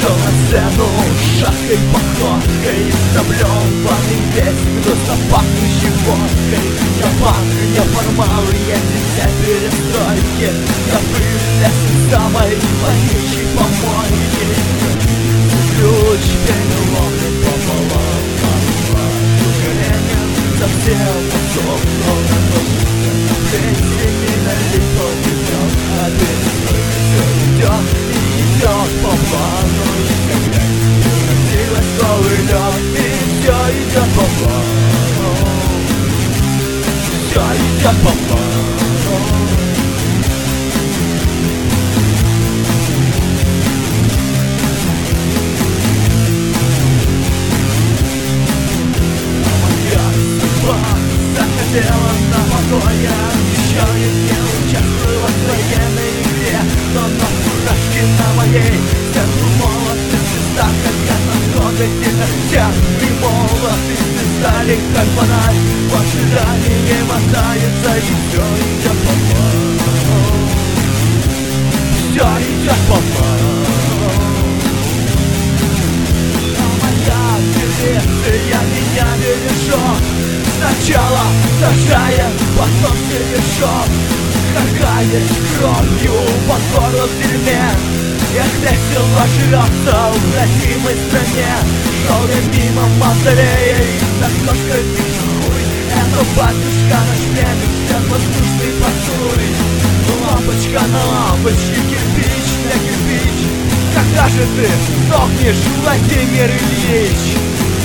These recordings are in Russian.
вышел на сцену шаткой походкой, заблеванный весь густо пахнущий водкой. Я панк, я формал, я дитя перестройки, я вылез из самой вонючей помойки. Ключкой ломит пополам, горением совсем подсохнул. Песни налито идет, а все идет и идет по плану. Красивый голый лед, и все идет по плану. Все идет по плану. Захотела на покое, обещает, не участвую в военной игре, но на фуражке на моей сердцу молоты звезда, хотят на трогательно всех и молоты стали как фонарь, в ожидании мотается и все идет по плану. Все идет по плану. А моя дирекция меня бережет. Сначала сажает, потом бережет, харкает кровью по горлу в дерьме. Эх, весело живется в родимой стране. Шел я мимо мавзолея, за кошкой вижу хуй. Это батюшка наш племя, всем воздушный поцелуй. Лампочка на лампочке, кирпич на кирпич. Когда же ты сдохнешь, Владимир Ильич?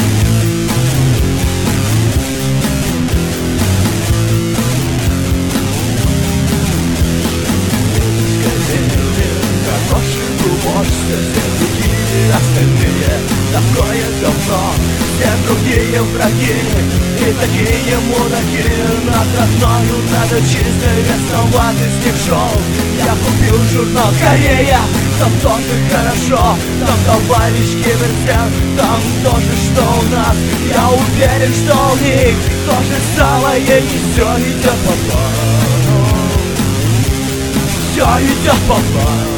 Все другие остальные такое говно, все другие враги и такие мудаки. Над родною надо чисто рисовать из них шоу. Я купил журнал Корея, там тоже хорошо, там товарищ Ким Ир Сен, там тоже что у нас. Я уверен, что у них то же самое, и все идет по плану. Все идет по плану.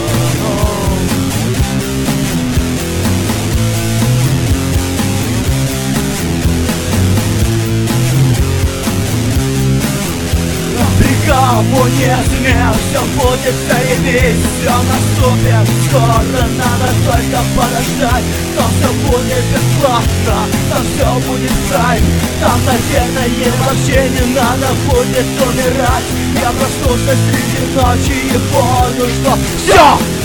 Коммунизме все будет заебись, все наступит скоро, надо только подождать. Там все будет бесплатно, там все будет кайф, там, наверное, вообще не надо будет умирать. Я проснулся среди ночи и понял, что все!